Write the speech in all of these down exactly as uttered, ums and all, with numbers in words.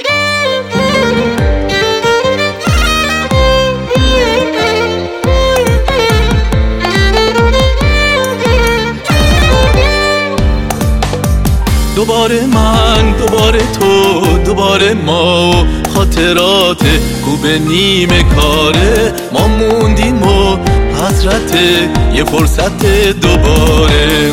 دوباره من، دوباره تو، دوباره ما و خاطرات خوب نیمه کاره ما موندیم و حسرت یه فرصت دوباره.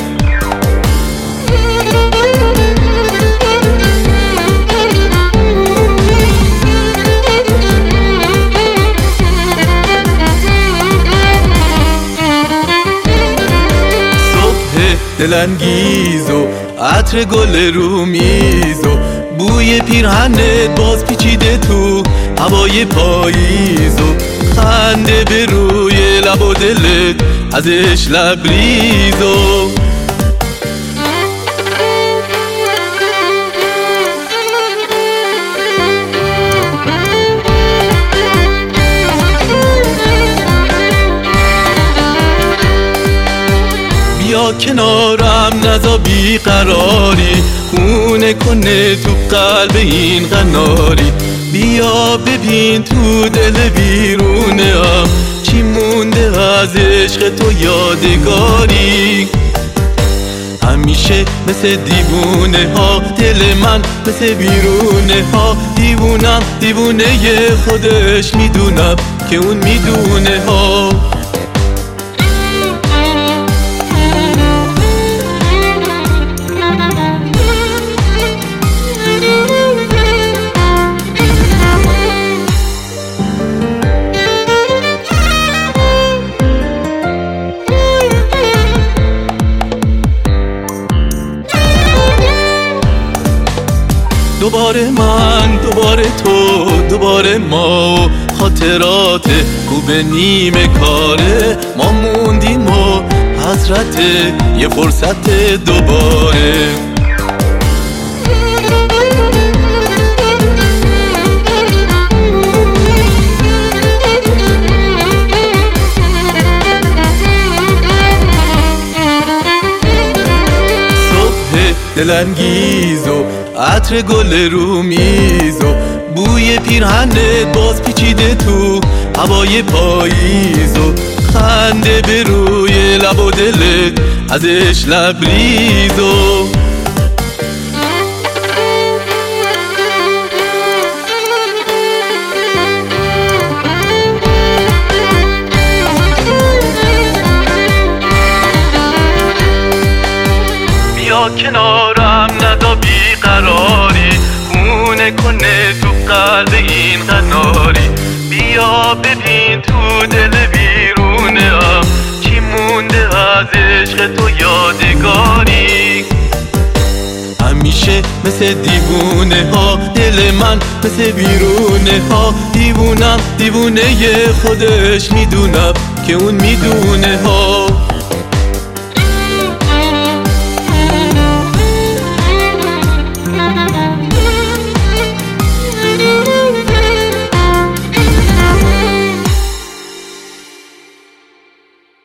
صبح دلانگیز و عطر گل رو میز و بوی پیرهنت باز پیچیده تو هوای پاییز و خنده به روی لب و دلت ازش لبریز و بیا کنارم نزا بیقراری خونه کنه تو قلب این قناری. بیا ببین تو دل بیرونه ها چی مونده از عشق تو یادگاری. همیشه مثل دیوونه ها دل من مثل بیرونه ها دیوونم دیوونه خودش میدونم که اون میدونه ها. دوباره من، دوباره تو، دوباره ما و خاطرات خوب نیمه کاره ما موندیم و حسرت یه فرصت دوباره. صبح دلانگیز و عطر گل رو میز و بوی پیرهنت باز پیچیده تو هوای پاییز و خنده به روی لب و دلت ازش لبریز و بیا کنارم ندا بیقراری خونه کنه تو قلب این قناری. بیا ببین تو دل بیرونه ها چی مونده از عشق تو یادگاری. همیشه مثل دیوونه ها دل من مثل بیرونه ها دیوونم دیوونه خودش میدونم که اون میدونه ها.